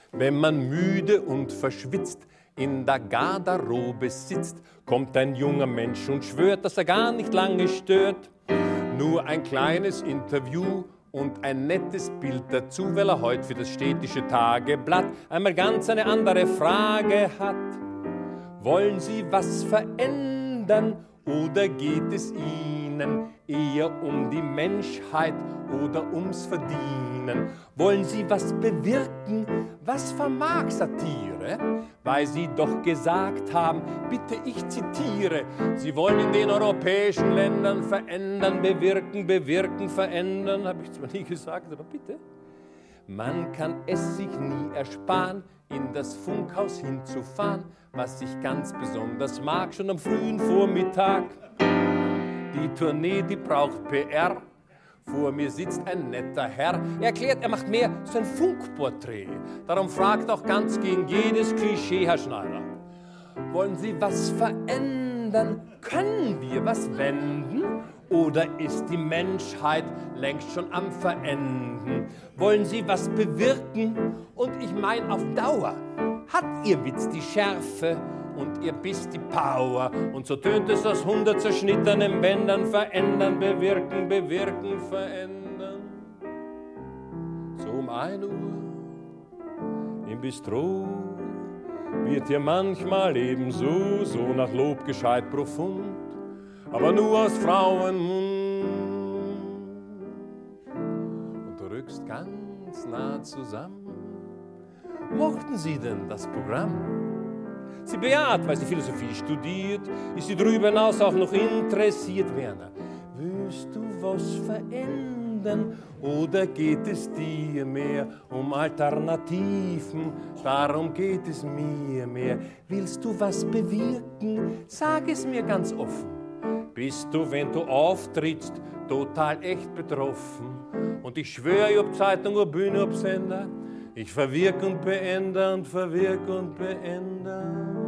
Wenn man müde und verschwitzt in der Garderobe sitzt, kommt ein junger Mensch und schwört, dass er gar nicht lange stört. Nur ein kleines Interview und ein nettes Bild dazu, weil er heute für das städtische Tageblatt einmal ganz eine andere Frage hat. Wollen Sie was verändern oder geht es Ihnen eher um die Menschheit oder ums Verdienen? Wollen Sie was bewirken? Was vermag Satire? Weil Sie doch gesagt haben, bitte ich zitiere, Sie wollen in den europäischen Ländern verändern, bewirken, verändern. Habe ich zwar nie gesagt, aber bitte. Man kann es sich nie ersparen, in das Funkhaus hinzufahren, was ich ganz besonders mag, schon am frühen Vormittag. Die Tournee, die braucht PR. Vor mir sitzt ein netter Herr, er erklärt, er macht mehr so ein Funkporträt. Darum fragt auch ganz gegen jedes Klischee, Herr Schneider. Wollen Sie was verändern? Können wir was wenden? Oder ist die Menschheit längst schon am Verenden? Wollen Sie was bewirken? Und ich mein auf Dauer hat Ihr Witz die Schärfe und Ihr Biss die Power. Und so tönt es aus 100 zerschnittenen Bändern. Verändern, bewirken, verändern. So um 1 Uhr im Bistro wird hier manchmal ebenso, so nach Lob gescheit profund, aber nur aus Frauenmund. Und du rückst ganz nah zusammen. Mochten Sie denn das Programm? Sie bejaht, weil sie Philosophie studiert, ist sie darüber hinaus auch noch interessiert. Werner, willst du was verändern oder geht es dir mehr um Alternativen? Darum geht es mir mehr. Willst du was bewirken? Sag es mir ganz offen. Bist du, wenn du auftrittst, total echt betroffen? Und ich schwöre, ob Zeitung, ob Bühne, ob Sender, ich verwirk und beänder und verwirk und beänder.